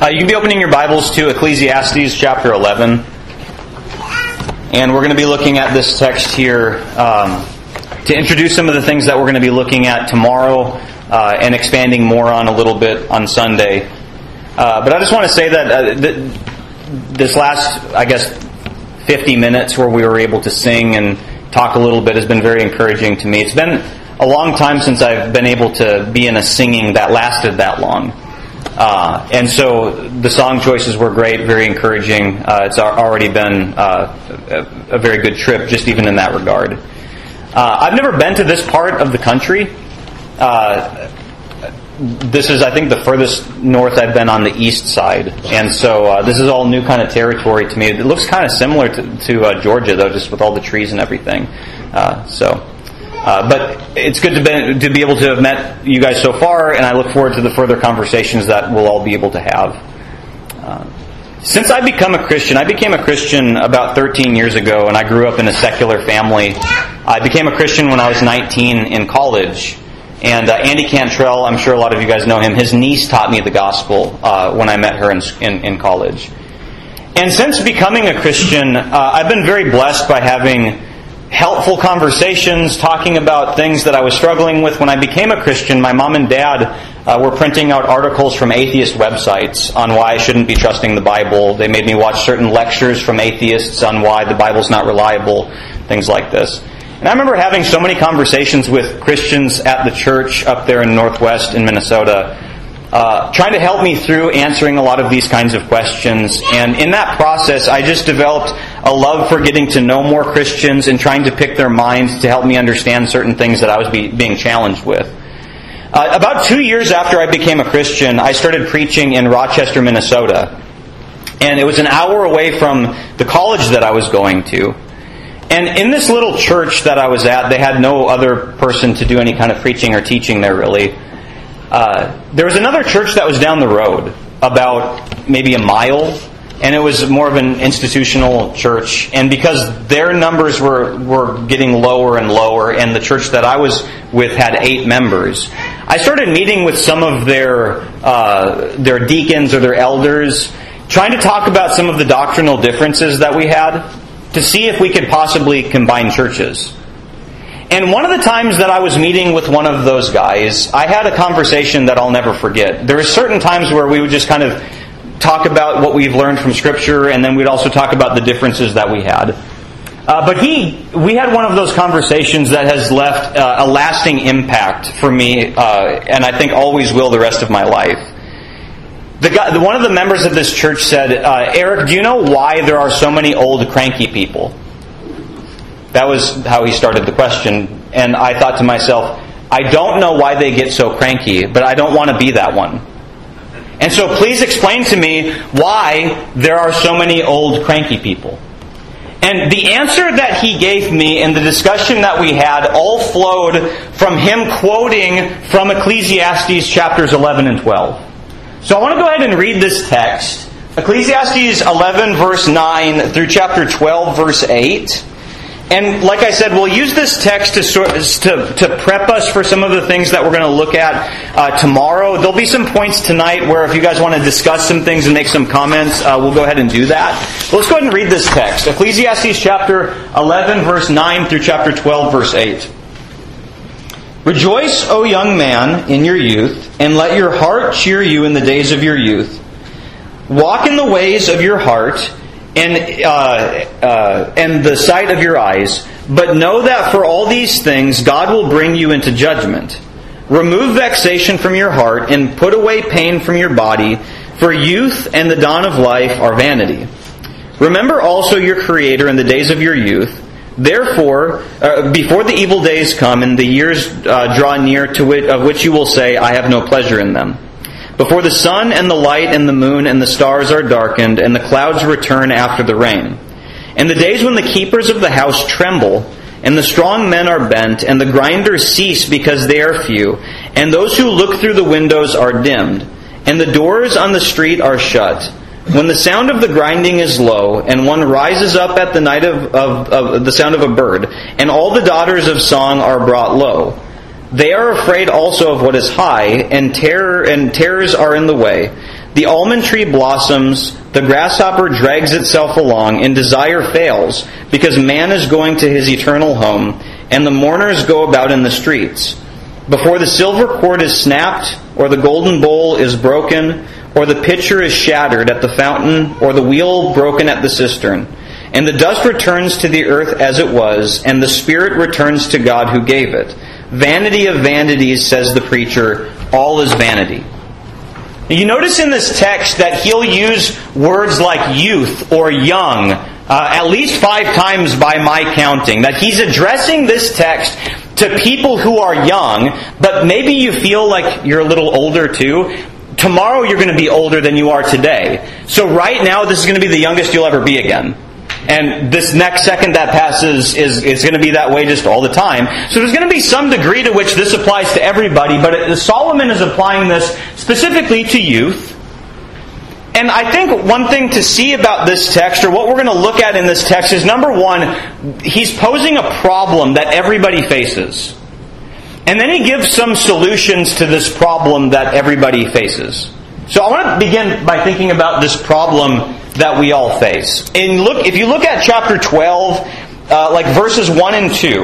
You can be opening your Bibles to Ecclesiastes chapter 11. And we're going to be looking at this text here to introduce some of the things that we're going to be looking at tomorrow and expanding more on a little bit on Sunday. But I just want to say that this last, 50 minutes where we were able to sing and talk a little bit has been very encouraging to me. It's been a long time since I've been able to be in a singing that lasted that long. And so the song choices were great, very encouraging. It's already been a very good trip, just even in that regard. I've never been to this part of the country. This is, I think, the furthest north I've been on the east side. And so this is all new kind of territory to me. It looks kind of similar to Georgia, though, just with all the trees and everything. But it's good to be able to have met you guys so far, and I look forward to the further conversations that we'll all be able to have. Since I became a Christian about 13 years ago, and I grew up in a secular family. I became a Christian when I was 19 in college. And Andy Cantrell, I'm sure a lot of you guys know him, his niece taught me the gospel when I met her in college. And since becoming a Christian, I've been very blessed by having helpful conversations, talking about things that I was struggling with. When I became a Christian, my mom and dad were printing out articles from atheist websites on why I shouldn't be trusting the Bible. They made me watch certain lectures from atheists on why the Bible's not reliable, things like this. And I remember having so many conversations with Christians at the church up there in Northwest in Minnesota, trying to help me through answering a lot of these kinds of questions. And in that process, I just developed a love for getting to know more Christians and trying to pick their minds to help me understand certain things that I was being challenged with. About 2 years after I became a Christian, I started preaching in Rochester, Minnesota. And it was an hour away from the college that I was going to. And in this little church that I was at, they had no other person to do any kind of preaching or teaching there, really. There was another church that was down the road, about maybe a mile, and it was more of an institutional church. And because their numbers were getting lower and lower, and the church that I was with had 8 members, I started meeting with some of their deacons or their elders, trying to talk about some of the doctrinal differences that we had, to see if we could possibly combine churches. And one of the times that I was meeting with one of those guys, I had a conversation that I'll never forget. There were certain times where we would just kind of talk about what we've learned from Scripture, and then we'd also talk about the differences that we had. But we had one of those conversations that has left a lasting impact for me, and I think always will the rest of my life. One of the members of this church said, Eric, do you know why there are so many old, cranky people? That was how he started the question. And I thought to myself, I don't know why they get so cranky, but I don't want to be that one. And so please explain to me why there are so many old, cranky people. And the answer that he gave me in the discussion that we had all flowed from him quoting from Ecclesiastes chapters 11 and 12. So I want to go ahead and read this text. Ecclesiastes 11 verse 9 through chapter 12 verse 8. And like I said, we'll use this text to prep us for some of the things that we're going to look at tomorrow. There'll be some points tonight where if you guys want to discuss some things and make some comments, we'll go ahead and do that. But let's go ahead and read this text. Ecclesiastes chapter 11 verse 9 through chapter 12 verse 8. Rejoice, O young man, in your youth, and let your heart cheer you in the days of your youth. Walk in the ways of your heart, and the sight of your eyes. But know that for all these things God will bring you into judgment. Remove vexation from your heart, and put away pain from your body, for youth and the dawn of life are vanity. Remember also your Creator in the days of your youth. Therefore, before the evil days come and the years draw near of which you will say, I have no pleasure in them. Before the sun and the light and the moon and the stars are darkened and the clouds return after the rain. And the days when the keepers of the house tremble and the strong men are bent and the grinders cease because they are few and those who look through the windows are dimmed and the doors on the street are shut. When the sound of the grinding is low, and one rises up at the night of the sound of a bird, and all the daughters of song are brought low. They are afraid also of what is high, and terrors are in the way. The almond tree blossoms, the grasshopper drags itself along, and desire fails, because man is going to his eternal home, and the mourners go about in the streets. Before the silver cord is snapped, or the golden bowl is broken, or the pitcher is shattered at the fountain, or the wheel broken at the cistern. And the dust returns to the earth as it was, and the spirit returns to God who gave it. Vanity of vanities, says the preacher, all is vanity. You notice in this text that he'll use words like youth or young at least 5 times by my counting. That he's addressing this text to people who are young, but maybe you feel like you're a little older too. Tomorrow you're going to be older than you are today. So right now this is going to be the youngest you'll ever be again. And this next second that passes is going to be that way just all the time. So there's going to be some degree to which this applies to everybody, but Solomon is applying this specifically to youth. And I think one thing to see about this text, or what we're going to look at in this text, is number one, he's posing a problem that everybody faces. And then he gives some solutions to this problem that everybody faces. So I want to begin by thinking about this problem that we all face. And if you look at chapter 12, like verses 1 and 2,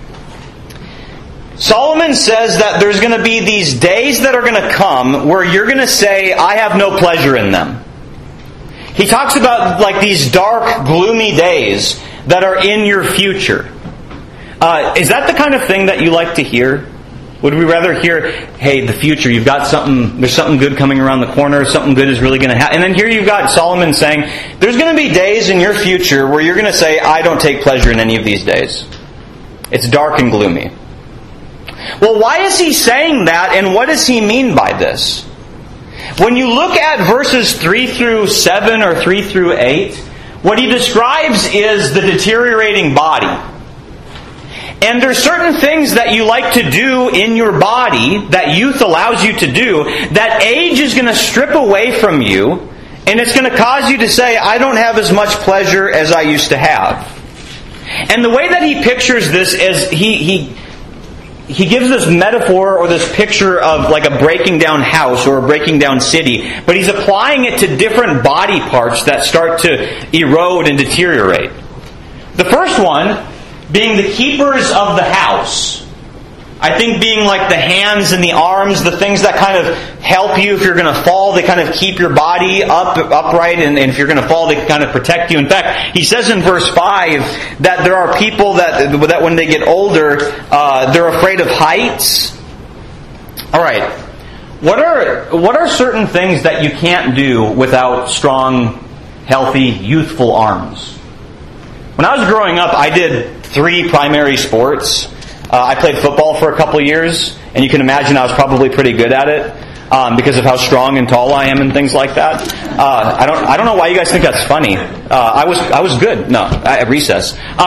Solomon says that there's going to be these days that are going to come where you're going to say, I have no pleasure in them. He talks about like these dark, gloomy days that are in your future. Is that the kind of thing that you like to hear? Would we rather hear, hey, the future, you've got something, there's something good coming around the corner, something good is really going to happen. And then here you've got Solomon saying, there's going to be days in your future where you're going to say, I don't take pleasure in any of these days. It's dark and gloomy. Well, why is he saying that, and what does he mean by this? When you look at verses 3 through 7 or 3 through 8, what he describes is the deteriorating body. And there's certain things that you like to do in your body that youth allows you to do that age is going to strip away from you, and it's going to cause you to say, I don't have as much pleasure as I used to have. And the way that he pictures this is he gives this metaphor or this picture of like a breaking down house or a breaking down city, but he's applying it to different body parts that start to erode and deteriorate. The first one being the keepers of the house. I think being like the hands and the arms, the things that kind of help you if you're going to fall, they kind of keep your body upright, and if you're going to fall, they kind of protect you. In fact, he says in verse 5 that there are people that when they get older, they're afraid of heights. Alright, what are certain things that you can't do without strong, healthy, youthful arms? When I was growing up, I did 3 primary sports. I played football for a couple years, and you can imagine I was probably pretty good at it because of how strong and tall I am and things like that. I don't know why you guys think that's funny. I was good. No, at recess. But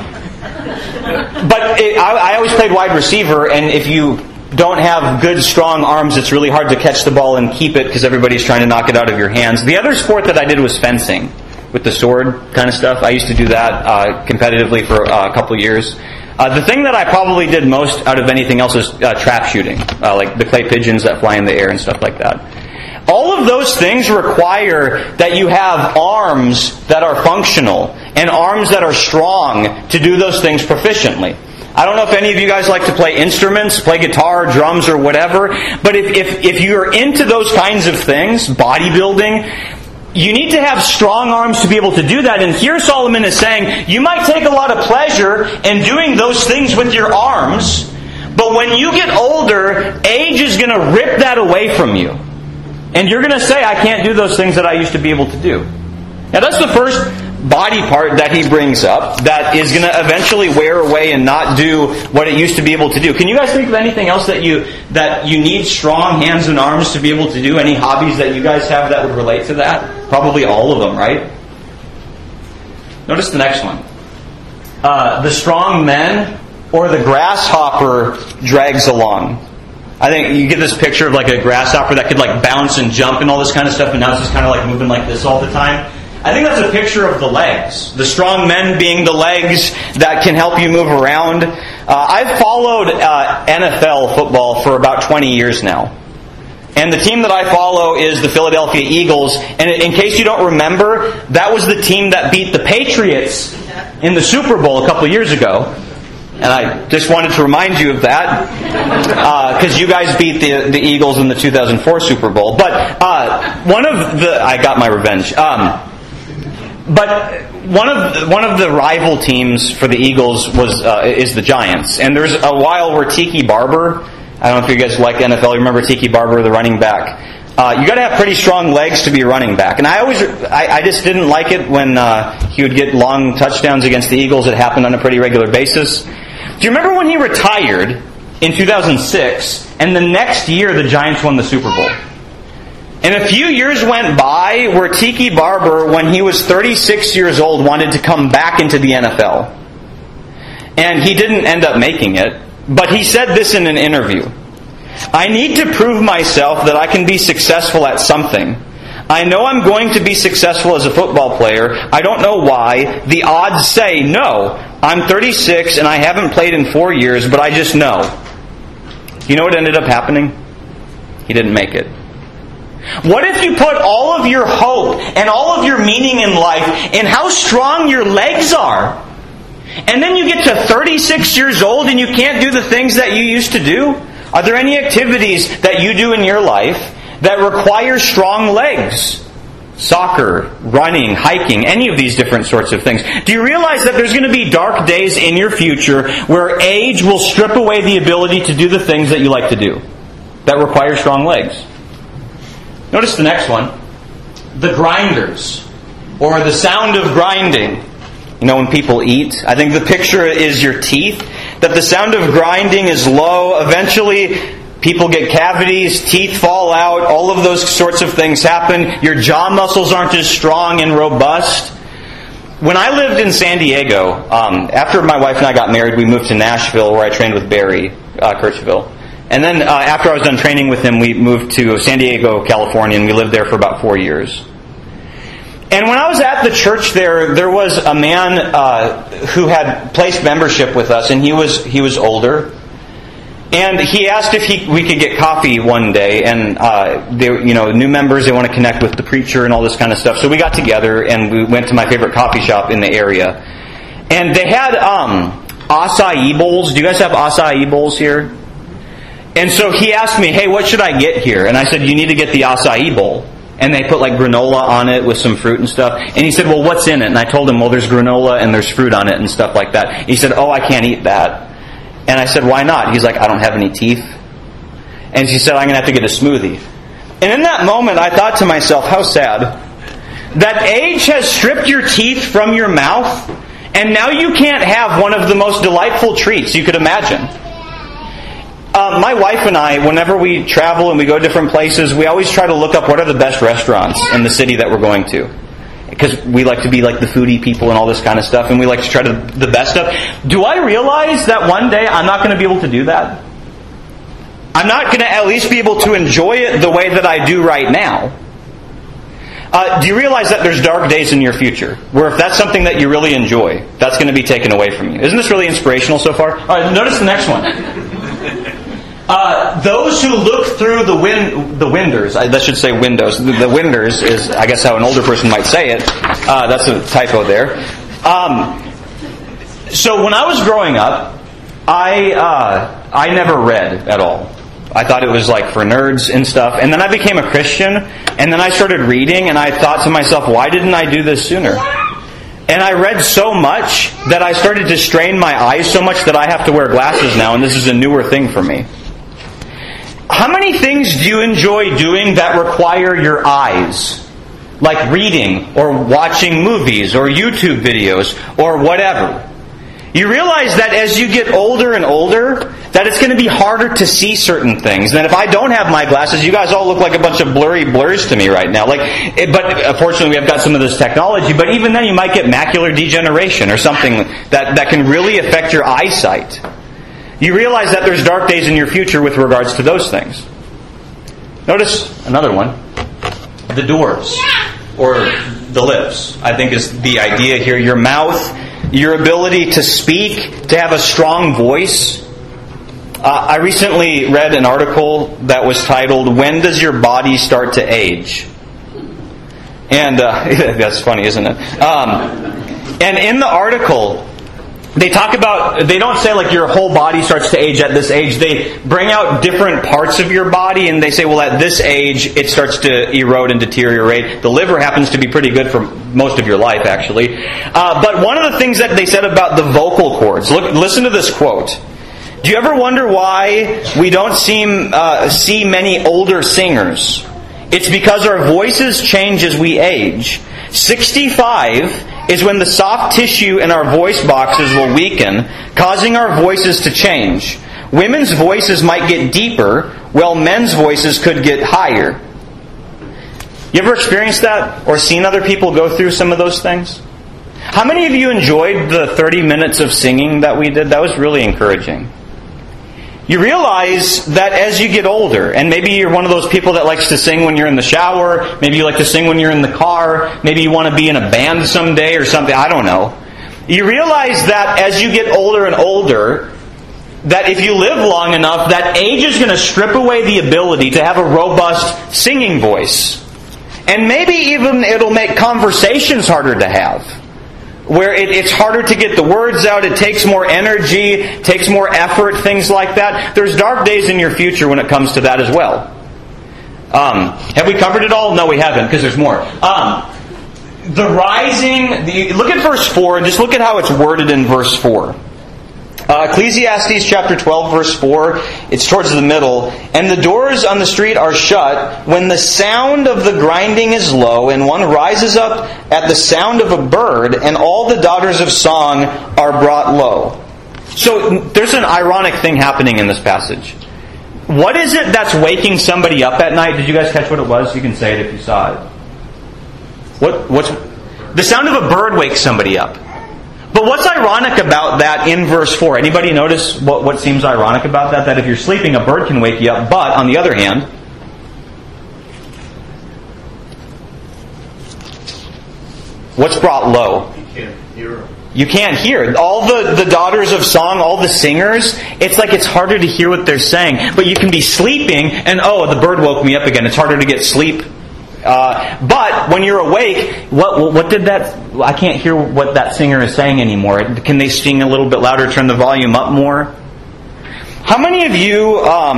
I always played wide receiver, and if you don't have good, strong arms, it's really hard to catch the ball and keep it because everybody's trying to knock it out of your hands. The other sport that I did was fencing. With the sword kind of stuff. I used to do that competitively for a couple years. The thing that I probably did most out of anything else is trap shooting. Like the clay pigeons that fly in the air and stuff like that. All of those things require that you have arms that are functional and arms that are strong to do those things proficiently. I don't know if any of you guys like to play instruments, play guitar, drums, or whatever, but if you're into those kinds of things, bodybuilding, you need to have strong arms to be able to do that. And here Solomon is saying, you might take a lot of pleasure in doing those things with your arms, but when you get older, age is going to rip that away from you. And you're going to say, I can't do those things that I used to be able to do. Now that's the first body part that he brings up that is going to eventually wear away and not do what it used to be able to do. Can you guys think of anything else that you need strong hands and arms to be able to do? Any hobbies that you guys have that would relate to that? Probably all of them, right? Notice the next one. The strong men or the grasshopper drags along. I think you get this picture of like a grasshopper that could like bounce and jump and all this kind of stuff, and now it's just kind of like moving like this all the time. I think that's a picture of the legs. The strong men being the legs that can help you move around. I've followed NFL football for about 20 years now. And the team that I follow is the Philadelphia Eagles. And in case you don't remember, that was the team that beat the Patriots in the Super Bowl a couple years ago. And I just wanted to remind you of that, because you guys beat the Eagles in the 2004 Super Bowl. But I got my revenge. But one of the rival teams for the Eagles is the Giants. And there's a while where Tiki Barber, I don't know if you guys like NFL, you remember Tiki Barber, the running back. You got to have pretty strong legs to be a running back. And I just didn't like it when he would get long touchdowns against the Eagles. It happened on a pretty regular basis. Do you remember when he retired in 2006, and the next year the Giants won the Super Bowl? And a few years went by where Tiki Barber, when he was 36 years old, wanted to come back into the NFL. And he didn't end up making it, but he said this in an interview. I need to prove myself that I can be successful at something. I know I'm going to be successful as a football player. I don't know why. The odds say no. I'm 36 and I haven't played in 4 years, but I just know. You know what ended up happening? He didn't make it. What if you put all of your hope and all of your meaning in life in how strong your legs are? And then you get to 36 years old and you can't do the things that you used to do? Are there any activities that you do in your life that require strong legs? Soccer, running, hiking, any of these different sorts of things. Do you realize that there's going to be dark days in your future where age will strip away the ability to do the things that you like to do that require strong legs? Notice the next one. The grinders, or the sound of grinding. You know, when people eat, I think the picture is your teeth, that the sound of grinding is low. Eventually, people get cavities, teeth fall out, all of those sorts of things happen. Your jaw muscles aren't as strong and robust. When I lived in San Diego, after my wife and I got married, we moved to Nashville, where I trained with Barry Kirchville. And then after I was done training with him, we moved to San Diego, California, and we lived there for about 4 years. And when I was at the church there was a man who had placed membership with us, and he was older. And he asked if we could get coffee one day, and new members, they want to connect with the preacher and all this kind of stuff. So we got together and we went to my favorite coffee shop in the area, and they had acai bowls. Do you guys have acai bowls here? And so he asked me, "Hey, what should I get here?" And I said, "You need to get the acai bowl." And they put like granola on it with some fruit and stuff. And he said, "Well, what's in it?" And I told him, "Well, there's granola and there's fruit on it and stuff like that." He said, "Oh, I can't eat that." And I said, "Why not?" He's like, "I don't have any teeth." And she said, "I'm going to have to get a smoothie." And in that moment, I thought to myself, how sad. That age has stripped your teeth from your mouth, and now you can't have one of the most delightful treats you could imagine. My wife and I, whenever we travel and we go different places, we always try to look up what are the best restaurants in the city that we're going to. Because we like to be like the foodie people and all this kind of stuff, and we like to try the best stuff. Do I realize that one day I'm not going to be able to do that? I'm not going to at least be able to enjoy it the way that I do right now. Do you realize that there's dark days in your future, where if that's something that you really enjoy, that's going to be taken away from you? Isn't this really inspirational so far? All right, notice the next one. Those who look through the winders, I should say windows. The winders is, I guess, how an older person might say it. That's a typo there. So when I was growing up, I never read at all. I thought it was like for nerds and stuff. And then I became a Christian, and then I started reading, and I thought to myself, why didn't I do this sooner? And I read so much that I started to strain my eyes so much that I have to wear glasses now, and this is a newer thing for me. How many things do you enjoy doing that require your eyes? Like reading, or watching movies, or YouTube videos, or whatever. You realize that as you get older and older, that it's going to be harder to see certain things. And if I don't have my glasses, you guys all look like a bunch of blurry blurs to me right now. But fortunately we have got some of this technology, but even then you might get macular degeneration or something that can really affect your eyesight. You realize that there's dark days in your future with regards to those things. Notice another one. The doors, or the lips, I think is the idea here. Your mouth, your ability to speak, to have a strong voice. I recently read an article that was titled, "When Does Your Body Start to Age?" And that's funny, isn't it? And in the article, they talk about, they don't say like your whole body starts to age at this age. They bring out different parts of your body and they say, well, at this age, it starts to erode and deteriorate. The liver happens to be pretty good for most of your life, actually. But one of the things that they said about the vocal cords, listen to this quote. "Do you ever wonder why we don't see many older singers? It's because our voices change as we age. 65 is when the soft tissue in our voice boxes will weaken, causing our voices to change. Women's voices might get deeper, while men's voices could get higher." You ever experienced that or seen other people go through some of those things? How many of you enjoyed the 30 minutes of singing that we did? That was really encouraging. You realize that as you get older, and maybe you're one of those people that likes to sing when you're in the shower, maybe you like to sing when you're in the car, maybe you want to be in a band someday or something, I don't know. You realize that as you get older and older, that if you live long enough, that age is going to strip away the ability to have a robust singing voice. And maybe even it'll make conversations harder to have. Where it's harder to get the words out, it takes more energy, takes more effort, things like that. There's dark days in your future when it comes to that as well. Have we covered it all? No, we haven't, because there's more. Look at verse 4, and just look at how it's worded in verse 4. Ecclesiastes chapter 12, verse 4, it's towards the middle. "And the doors on the street are shut when the sound of the grinding is low, and one rises up at the sound of a bird, and all the daughters of song are brought low." So there's an ironic thing happening in this passage. What is it that's waking somebody up at night? Did you guys catch what it was? You can say it if you saw it. What's the sound of a bird wakes somebody up. But what's ironic about that in verse 4? Anybody notice what seems ironic about that? That if you're sleeping, a bird can wake you up. But, on the other hand, what's brought low? You can't hear. You can't hear. All the daughters of song, all the singers, it's like it's harder to hear what they're saying. But you can be sleeping, and the bird woke me up again. It's harder to get sleep. But when you're awake, what did that? I can't hear what that singer is saying anymore. Can they sing a little bit louder? Turn the volume up more. How many of you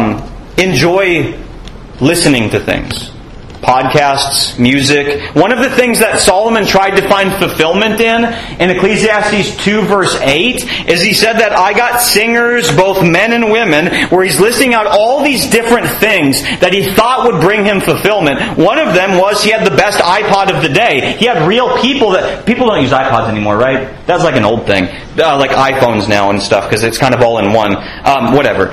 enjoy listening to things? Podcasts, music. One of the things that Solomon tried to find fulfillment in Ecclesiastes 2 verse 8 is he said that I got singers, both men and women, where he's listing out all these different things that he thought would bring him fulfillment. One of them was he had the best iPod of the day. He had real people don't use iPods anymore, right? That's like an old thing. Like iPhones now and stuff, because it's kind of all in one. Whatever.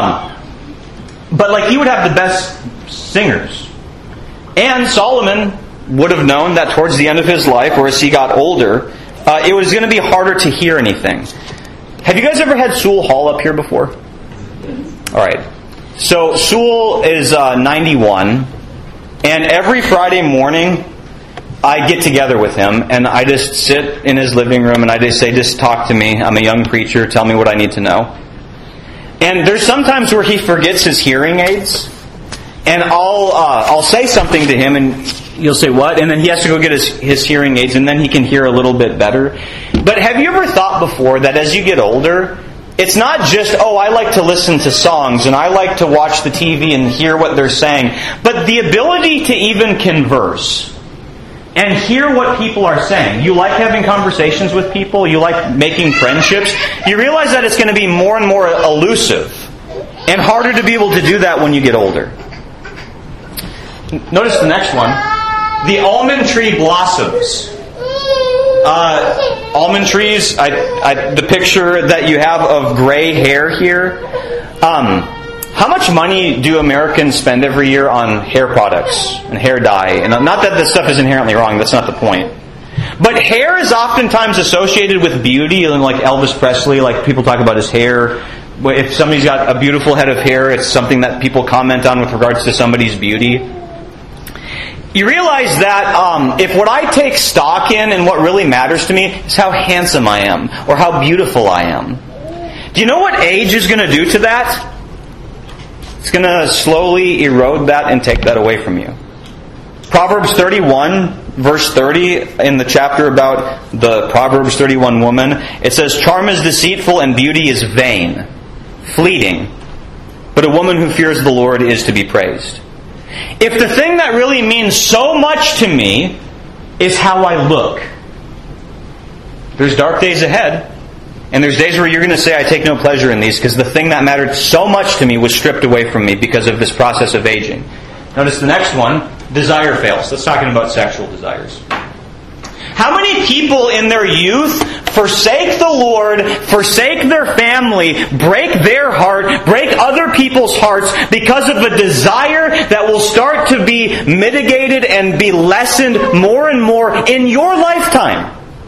But like he would have the best singers. And Solomon would have known that towards the end of his life, or as he got older, it was going to be harder to hear anything. Have you guys ever had Sewell Hall up here before? Alright. So Sewell is 91, and every Friday morning, I get together with him, and I just sit in his living room, and I just say, just talk to me. I'm a young preacher. Tell me what I need to know. And there's sometimes where he forgets his hearing aids. And I'll say something to him, and he'll say, what? And then he has to go get his hearing aids, and then he can hear a little bit better. But have you ever thought before that as you get older, it's not just, I like to listen to songs, and I like to watch the TV and hear what they're saying, but the ability to even converse and hear what people are saying. You like having conversations with people, you like making friendships, you realize that it's going to be more and more elusive and harder to be able to do that when you get older. Notice the next one. The almond tree blossoms. Almond trees, the picture that you have of gray hair here. How much money do Americans spend every year on hair products and hair dye? And not that this stuff is inherently wrong, that's not the point. But hair is oftentimes associated with beauty, like Elvis Presley, like people talk about his hair. If somebody's got a beautiful head of hair, it's something that people comment on with regards to somebody's beauty. You realize that if what I take stock in and what really matters to me is how handsome I am or how beautiful I am. Do you know what age is going to do to that? It's going to slowly erode that and take that away from you. Proverbs 31, verse 30, in the chapter about the Proverbs 31 woman, it says, "Charm is deceitful and beauty is vain, fleeting, but a woman who fears the Lord is to be praised." If the thing that really means so much to me is how I look, there's dark days ahead, and there's days where you're going to say, "I take no pleasure in these," because the thing that mattered so much to me was stripped away from me because of this process of aging. Notice the next one, desire fails. That's talking about sexual desires. How many people in their youth forsake the Lord, forsake their family, break their heart, break other people's hearts because of a desire that will start to be mitigated and be lessened more and more in your lifetime?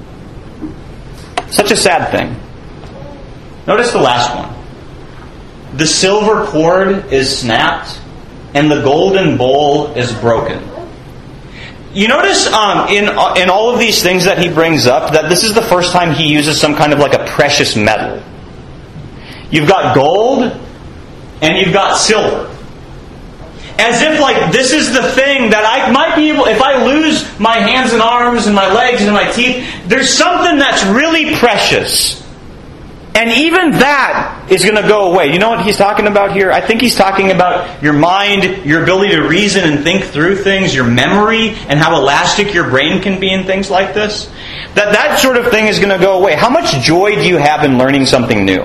Such a sad thing. Notice the last one. The silver cord is snapped and the golden bowl is broken. You notice in all of these things that he brings up that this is the first time he uses some kind of like a precious metal. You've got gold and you've got silver. As if like this is the thing that I might be able, if I lose my hands and arms and my legs and my teeth, there's something that's really precious. And even that is going to go away. You know what he's talking about here? I think he's talking about your mind, your ability to reason and think through things, your memory, and how elastic your brain can be in things like this. That sort of thing is going to go away. How much joy do you have in learning something new?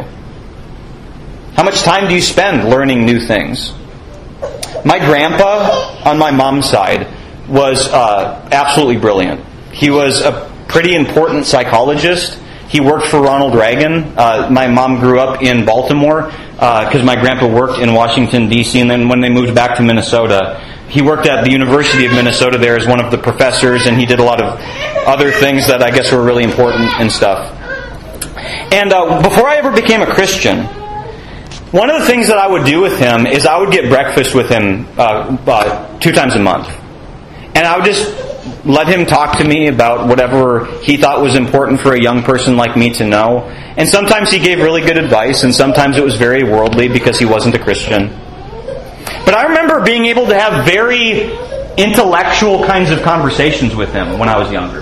How much time do you spend learning new things? My grandpa, on my mom's side, was absolutely brilliant. He was a pretty important psychologist. He worked for Ronald Reagan. My mom grew up in Baltimore because my grandpa worked in Washington, D.C. And then when they moved back to Minnesota, he worked at the University of Minnesota there as one of the professors, and he did a lot of other things that I guess were really important and stuff. And before I ever became a Christian, one of the things that I would do with him is I would get breakfast with him 2 times a month. And I would just let him talk to me about whatever he thought was important for a young person like me to know. And sometimes he gave really good advice, and sometimes it was very worldly because he wasn't a Christian. But I remember being able to have very intellectual kinds of conversations with him when I was younger.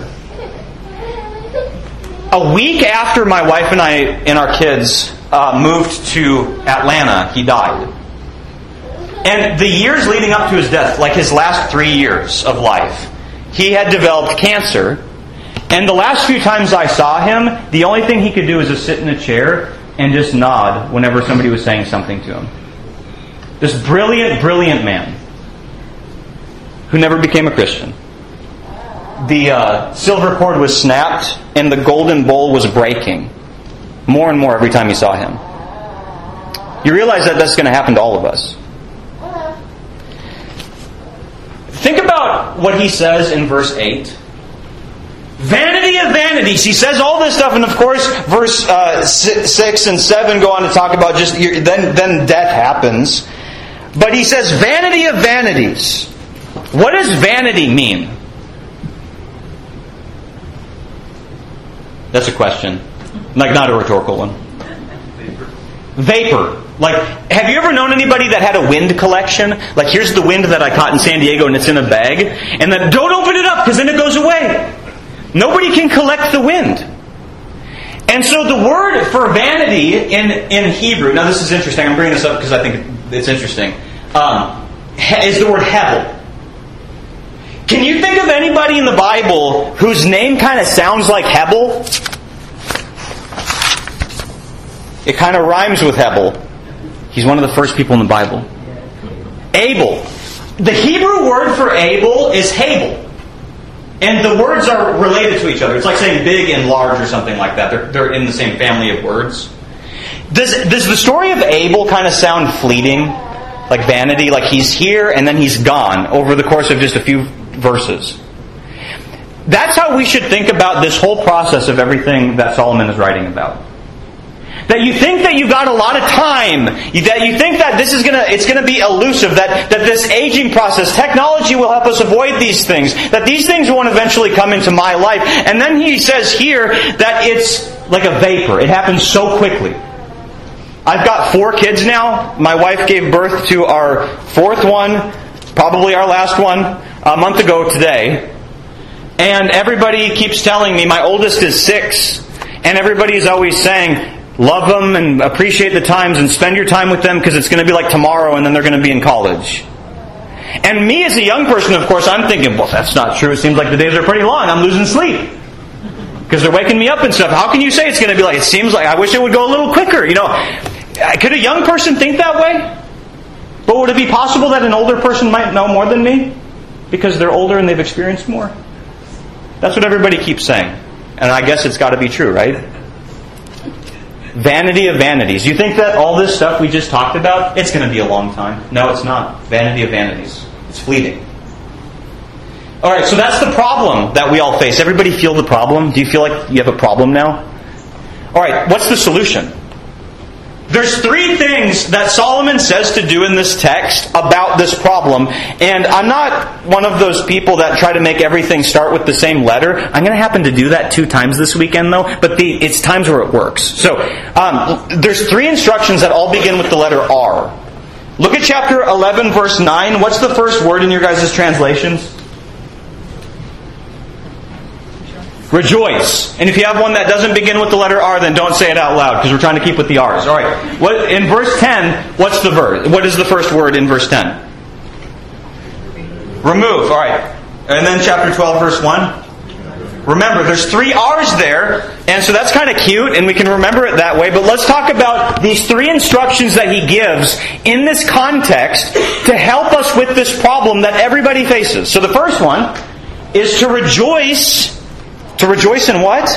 A week after my wife and I and our kids moved to Atlanta, he died. And the years leading up to his death, like his last 3 years of life, he had developed cancer. And the last few times I saw him, the only thing he could do was just sit in a chair and just nod whenever somebody was saying something to him. This brilliant, brilliant man who never became a Christian. The silver cord was snapped and the golden bowl was breaking more and more every time you saw him. You realize that that's going to happen to all of us. Think about what he says in verse 8. Vanity of vanities. He says all this stuff, and of course, verse 6 and 7 go on to talk about just then death happens. But he says, vanity of vanities. What does vanity mean? That's a question. Like, not a rhetorical one. Vapor. Like, have you ever known anybody that had a wind collection? Like, here's the wind that I caught in San Diego and it's in a bag. And then, don't open it up because then it goes away. Nobody can collect the wind. And so the word for vanity in Hebrew, now this is interesting, I'm bringing this up because I think it's interesting, is the word Hebel. Can you think of anybody in the Bible whose name kind of sounds like Hebel? It kind of rhymes with Hebel. He's one of the first people in the Bible. Abel. The Hebrew word for Abel is Habel. And the words are related to each other. It's like saying big and large or something like that. They're in the same family of words. Does the story of Abel kind of sound fleeting? Like vanity? Like he's here and then he's gone over the course of just a few verses. That's how we should think about this whole process of everything that Solomon is writing about. That you think that you've got a lot of time, that you think that it's gonna be elusive, that this aging process, technology will help us avoid these things, that these things won't eventually come into my life. And then he says here that it's like a vapor. It happens so quickly. I've got 4 kids now. My wife gave birth to our 4th one, probably our last one, a month ago today. And everybody keeps telling me, my oldest is 6, and everybody's always saying, love them and appreciate the times and spend your time with them because it's going to be like tomorrow and then they're going to be in college. And me as a young person, of course, I'm thinking, well, that's not true. It seems like the days are pretty long. I'm losing sleep because they're waking me up and stuff. How can you say it's going to be like, it seems like, I wish it would go a little quicker. Could a young person think that way? But would it be possible that an older person might know more than me because they're older and they've experienced more? That's what everybody keeps saying. And I guess it's got to be true, right? Vanity of vanities. You think that all this stuff we just talked about, it's going to be a long time? No, it's not. Vanity of vanities. It's fleeting. Alright, so that's the problem that we all face. Everybody feel the problem? Do you feel like you have a problem now? Alright, what's the solution? There's 3 things that Solomon says to do in this text about this problem. And I'm not one of those people that try to make everything start with the same letter. I'm going to happen to do that 2 times this weekend, though. But it's times where it works. So, there's 3 instructions that all begin with the letter R. Look at chapter 11, verse 9. What's the first word in your guys' translations? Rejoice. And if you have one that doesn't begin with the letter R, then don't say it out loud, because we're trying to keep with the R's. All right. In verse 10, what's the verb? What is the first word in verse 10? Remove. All right. And then chapter 12, verse 1. Remember, there's 3 R's there, and so that's kind of cute, and we can remember it that way. But let's talk about these 3 instructions that he gives in this context to help us with this problem that everybody faces. So the first one is to rejoice. To rejoice in what?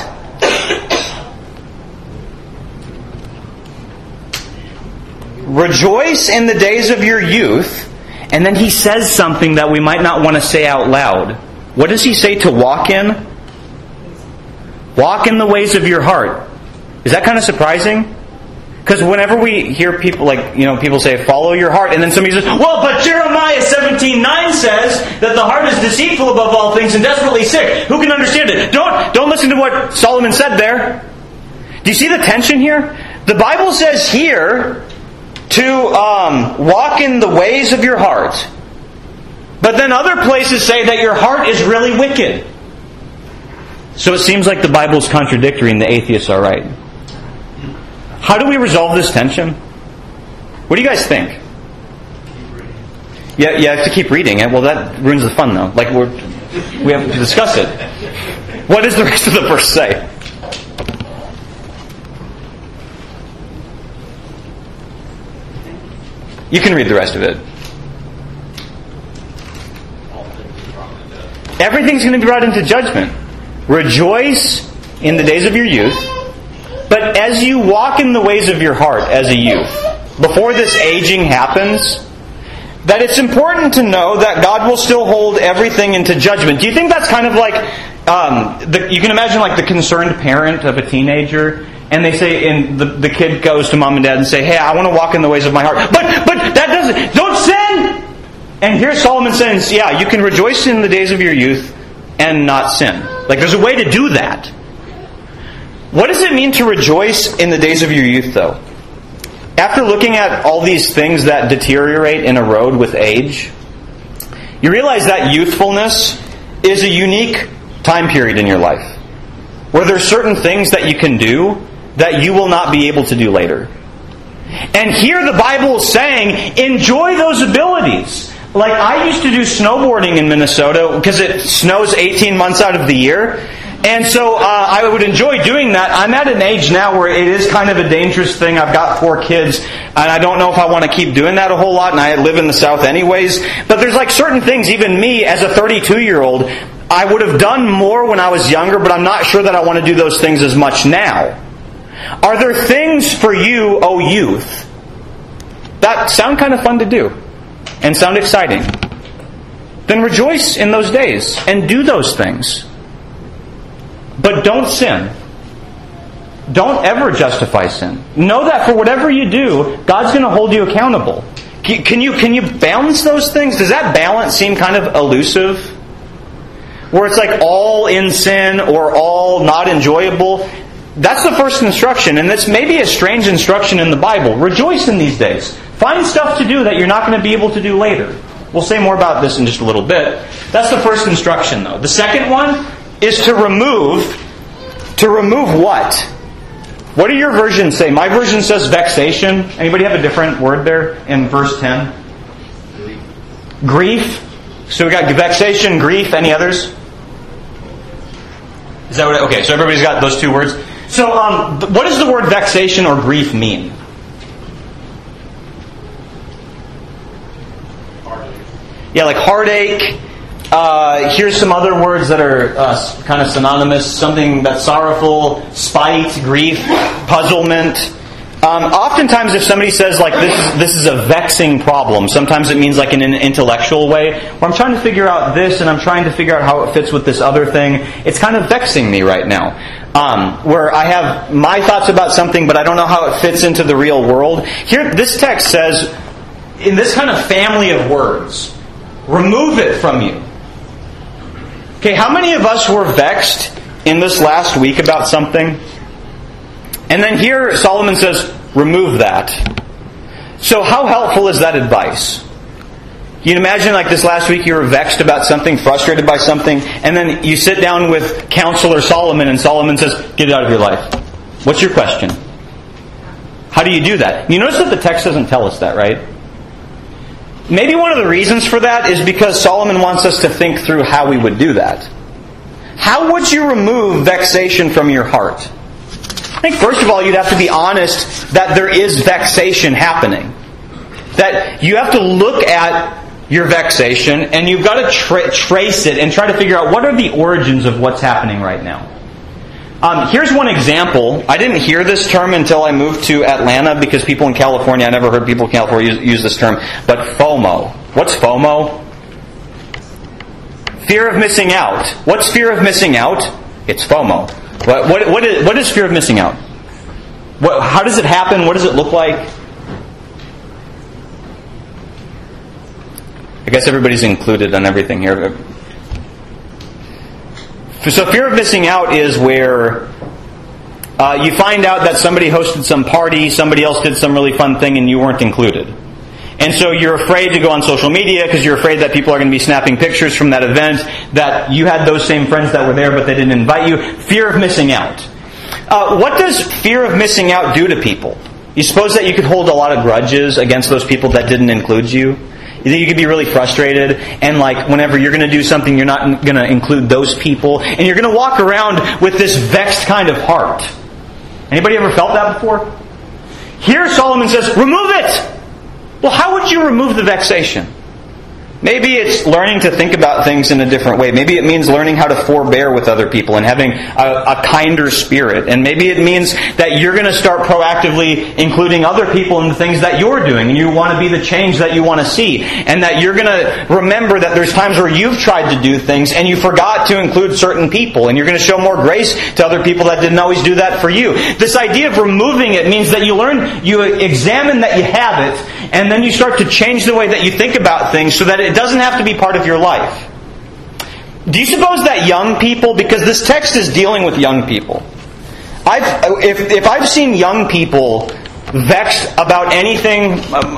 Rejoice in the days of your youth. And then he says something that we might not want to say out loud. What does he say to walk in? Walk in the ways of your heart. Is that kind of surprising? Because whenever we hear people people say, follow your heart, and then somebody says, well, but Jeremiah 17:9 says that the heart is deceitful above all things and desperately sick. Who can understand it? Don't listen to what Solomon said there. Do you see the tension here? The Bible says here to walk in the ways of your heart. But then other places say that your heart is really wicked. So it seems like the Bible's contradictory and the atheists are right. How do we resolve this tension? What do you guys think? Yeah, you have to keep reading it. Well, that ruins the fun, though. We have to discuss it. What does the rest of the verse say? You can read the rest of it. Everything's going to be brought into judgment. Rejoice in the days of your youth. But as you walk in the ways of your heart as a youth, before this aging happens, that it's important to know that God will still hold everything into judgment. Do you think that's kind of like, you can imagine like the concerned parent of a teenager, and they say, and the kid goes to mom and dad and say, hey, I want to walk in the ways of my heart. But that doesn't, don't sin! And here Solomon says, yeah, you can rejoice in the days of your youth and not sin. Like there's a way to do that. What does it mean to rejoice in the days of your youth, though? After looking at all these things that deteriorate in a road with age, you realize that youthfulness is a unique time period in your life, where there are certain things that you can do that you will not be able to do later. And here the Bible is saying, enjoy those abilities. Like I used to do snowboarding in Minnesota because it snows 18 months out of the year. And so I would enjoy doing that. I'm at an age now where it is kind of a dangerous thing. I've got 4 kids, and I don't know if I want to keep doing that a whole lot, and I live in the South anyways. But there's like certain things, even me as a 32-year-old, I would have done more when I was younger, but I'm not sure that I want to do those things as much now. Are there things for you, O youth, that sound kind of fun to do and sound exciting? Then rejoice in those days and do those things. But don't sin. Don't ever justify sin. Know that for whatever you do, God's going to hold you accountable. Can you balance those things? Does that balance seem kind of elusive? Where it's like all in sin or all not enjoyable? That's the first instruction, and this may be a strange instruction in the Bible. Rejoice in these days. Find stuff to do that you're not going to be able to do later. We'll say more about this in just a little bit. That's the first instruction, though. The second one is to remove. To remove what? What do your versions say? My version says vexation. Anybody have a different word there in verse 10? Grief. So we got vexation, grief. Any others? Is that what? Okay, so everybody's got those two words. So, what does the word vexation or grief mean? Heartache. Yeah, like heartache. Here's some other words that are kind of synonymous. Something that's sorrowful, spite, grief, puzzlement. Oftentimes, if somebody says like this is a vexing problem, sometimes it means like in an intellectual way, where I'm trying to figure out this and I'm trying to figure out how it fits with this other thing. It's kind of vexing me right now. Where I have my thoughts about something, but I don't know how it fits into the real world. Here, this text says, in this kind of family of words, remove it from you. Okay, how many of us were vexed in this last week about something? And then here Solomon says, remove that. So how helpful is that advice? You can imagine like this last week you were vexed about something, frustrated by something, and then you sit down with Counselor Solomon and Solomon says, get it out of your life. What's your question? How do you do that? You notice that the text doesn't tell us that, right? Maybe one of the reasons for that is because Solomon wants us to think through how we would do that. How would you remove vexation from your heart? I think first of all you'd have to be honest that there is vexation happening. That you have to look at your vexation and you've got to trace it and try to figure out what are the origins of what's happening right now. Here's one example. I didn't hear this term until I moved to Atlanta because people in California, I never heard people in California use this term, but FOMO. What's FOMO? Fear of missing out. What's fear of missing out? It's FOMO. What is fear of missing out? How does it happen? What does it look like? I guess everybody's included on everything here. So fear of missing out is where you find out that somebody hosted some party, somebody else did some really fun thing, and you weren't included. And so you're afraid to go on social media because you're afraid that people are going to be snapping pictures from that event, that you had those same friends that were there but they didn't invite you. Fear of missing out. What does fear of missing out do to people? You suppose that you could hold a lot of grudges against those people that didn't include you? You think you could be really frustrated and like whenever you're going to do something you're not going to include those people and you're going to walk around with this vexed kind of heart. Anybody ever felt that before? Here Solomon says, remove it! Well, how would you remove the vexation? Maybe it's learning to think about things in a different way. Maybe it means learning how to forbear with other people and having a kinder spirit. And maybe it means that you're going to start proactively including other people in the things that you're doing. And you want to be the change that you want to see. And that you're going to remember that there's times where you've tried to do things and you forgot to include certain people. And you're going to show more grace to other people that didn't always do that for you. This idea of removing it means that you examine that you have it. And then you start to change the way that you think about things so that it doesn't have to be part of your life. Do you suppose that young people, because this text is dealing with young people, if I've seen young people vexed about anything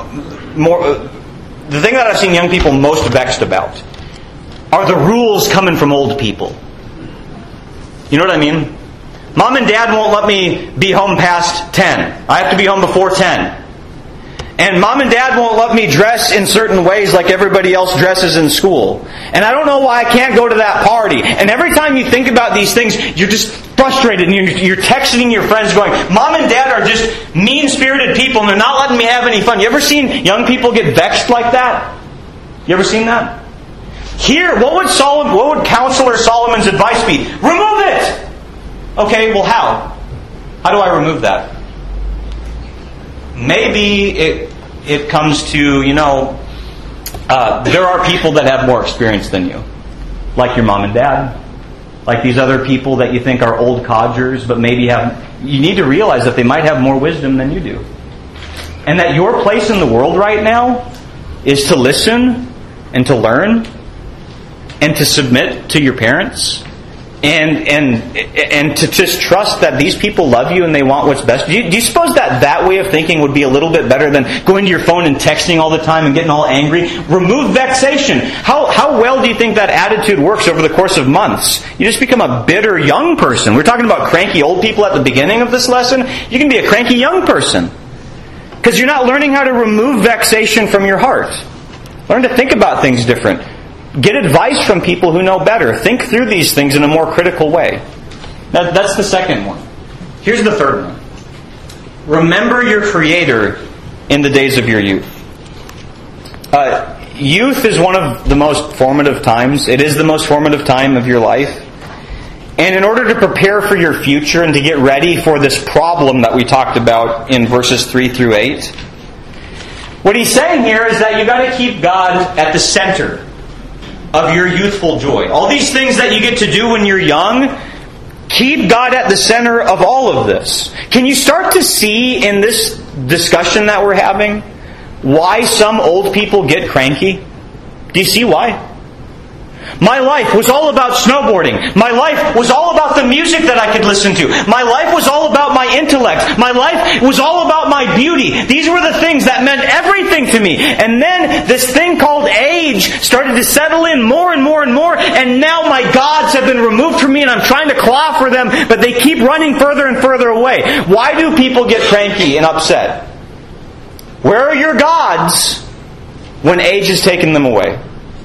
the thing that I've seen young people most vexed about are the rules coming from old people. You know what I mean? Mom and Dad won't let me be home past 10. I have to be home before 10. And Mom and Dad won't let me dress in certain ways like everybody else dresses in school. And I don't know why I can't go to that party. And every time you think about these things, you're just frustrated and you're texting your friends going, Mom and Dad are just mean-spirited people and they're not letting me have any fun. You ever seen young people get vexed like that? You ever seen that? Here, what would Counselor Solomon's advice be? Remove it! Okay, well how? How do I remove that? Maybe it comes to, there are people that have more experience than you. Like your mom and dad. Like these other people that you think are old codgers, but maybe you need to realize that they might have more wisdom than you do. And that your place in the world right now is to listen and to learn and to submit to your parents and to just trust that these people love you and they want what's best. Do you suppose that way of thinking would be a little bit better than going to your phone and texting all the time and getting all angry? Remove vexation. How well do you think that attitude works over the course of months? You just become a bitter young person. We're talking about cranky old people at the beginning of this lesson. You can be a cranky young person because you're not learning how to remove vexation from your heart. Learn to think about things different. Get advice from people who know better. Think through these things in a more critical way. That's the second one. Here's the third one. Remember your Creator in the days of your youth. Youth is one of the most formative times. It is the most formative time of your life. And in order to prepare for your future and to get ready for this problem that we talked about in verses 3 through 8, what he's saying here is that you've got to keep God at the center of your youthful joy. All these things that you get to do when you're young, keep God at the center of all of this. Can you start to see in this discussion that we're having why some old people get cranky? Do you see why? My life was all about snowboarding. My life was all about the music that I could listen to. My life was all about my intellect. My life was all about my beauty. These were the things that meant everything to me. And then this thing called age started to settle in more and more and more. And now my gods have been removed from me and I'm trying to claw for them, but they keep running further and further away. Why do people get cranky and upset? Where are your gods when age has taken them away?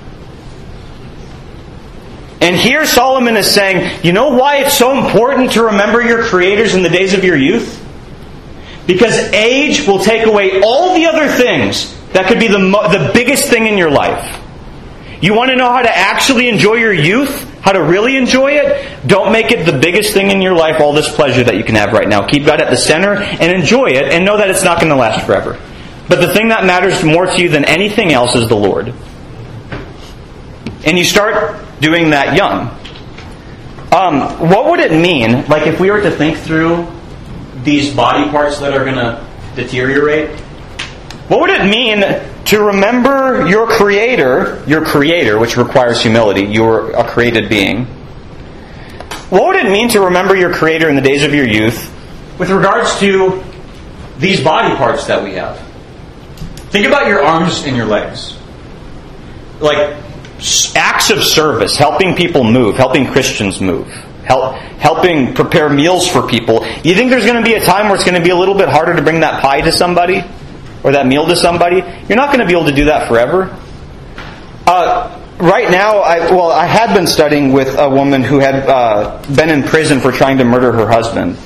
And here Solomon is saying, you know why it's so important to remember your creators in the days of your youth? Because age will take away all the other things that could be the biggest thing in your life. You want to know how to actually enjoy your youth? How to really enjoy it? Don't make it the biggest thing in your life, all this pleasure that you can have right now. Keep God at the center and enjoy it and know that it's not going to last forever. But the thing that matters more to you than anything else is the Lord. And you start doing that young. What would it mean, like if we were to think through these body parts that are going to deteriorate? What would it mean to remember your Creator, which requires humility, you're a created being? What would it mean to remember your Creator in the days of your youth with regards to these body parts that we have? Think about your arms and your legs. Like acts of service, helping people move, helping Christians move, helping prepare meals for people. You think there's going to be a time where it's going to be a little bit harder to bring that pie to somebody or that meal to somebody? You're not going to be able to do that forever. Right now, I had been studying with a woman who had been in prison for trying to murder her husband.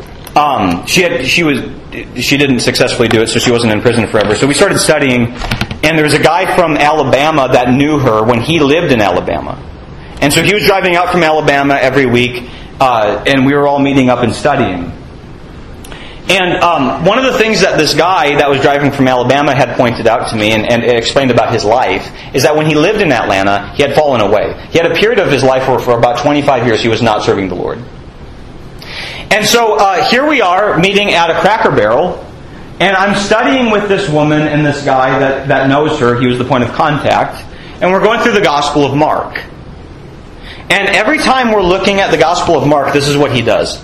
She didn't successfully do it, so she wasn't in prison forever. So we started studying, and there was a guy from Alabama that knew her when he lived in Alabama. And so he was driving out from Alabama every week, and we were all meeting up and studying. And one of the things that this guy that was driving from Alabama had pointed out to me and explained about his life is that when he lived in Atlanta, he had fallen away. He had a period of his life where for about 25 years he was not serving the Lord. And so here we are meeting at a Cracker Barrel, and I'm studying with this woman and this guy that knows her. He was the point of contact. And we're going through the Gospel of Mark. And every time we're looking at the Gospel of Mark, this is what he does.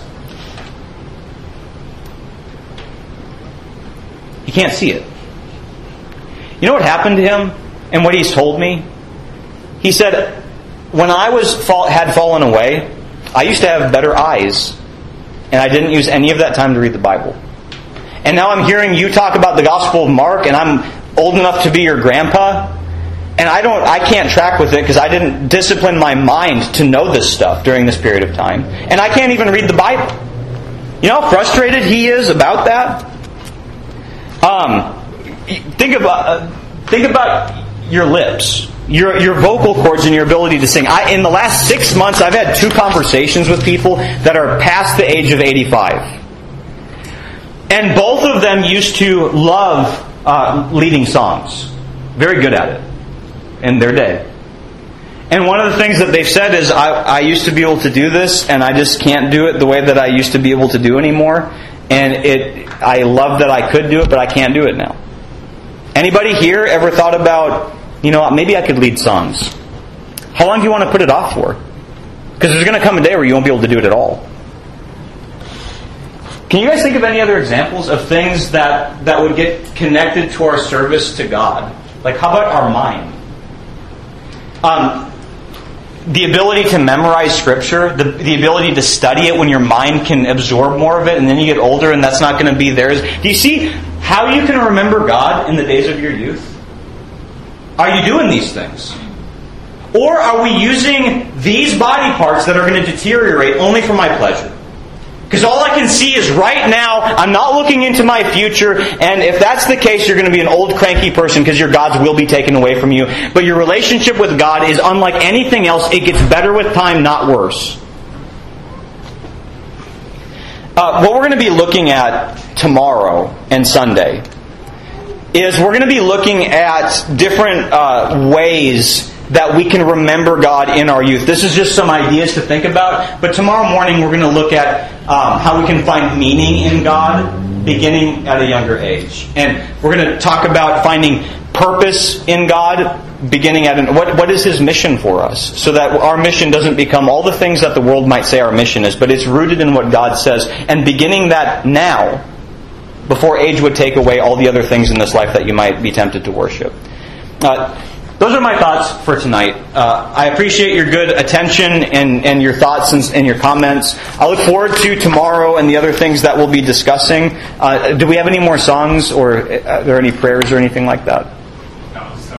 He can't see it. You know what happened to him and what he's told me? He said, when I had fallen away, I used to have better eyes. And I didn't use any of that time to read the Bible. And now I'm hearing you talk about the Gospel of Mark, and I'm old enough to be your grandpa, and I can't track with it because I didn't discipline my mind to know this stuff during this period of time. And I can't even read the Bible. You know how frustrated he is about that? Think about your lips. Your vocal cords and your ability to sing. In the last 6 months, I've had 2 conversations with people that are past the age of 85. And both of them used to love leading songs. Very good at it in their day. And one of the things that they've said is, I used to be able to do this, and I just can't do it the way that I used to be able to do anymore. And I love that I could do it, but I can't do it now. Anybody here ever thought about, maybe I could lead songs? How long do you want to put it off for? Because there's going to come a day where you won't be able to do it at all. Can you guys think of any other examples of things that would get connected to our service to God? Like, how about our mind? The ability to memorize Scripture, the ability to study it when your mind can absorb more of it, and then you get older and that's not going to be theirs. Do you see how you can remember God in the days of your youth? Are you doing these things? Or are we using these body parts that are going to deteriorate only for my pleasure? Because all I can see is right now, I'm not looking into my future, and if that's the case, you're going to be an old cranky person because your gods will be taken away from you. But your relationship with God is unlike anything else. It gets better with time, not worse. What we're going to be looking at tomorrow and Sunday is we're going to be looking at different ways that we can remember God in our youth. This is just some ideas to think about. But tomorrow morning we're going to look at how we can find meaning in God beginning at a younger age. And we're going to talk about finding purpose in God beginning at what is His mission for us, so that our mission doesn't become all the things that the world might say our mission is, but it's rooted in what God says, and beginning that now, before age would take away all the other things in this life that you might be tempted to worship. Those are my thoughts for tonight. I appreciate your good attention and your thoughts and your comments. I look forward to tomorrow and the other things that we'll be discussing. Do we have any more songs, or are there any prayers or anything like that?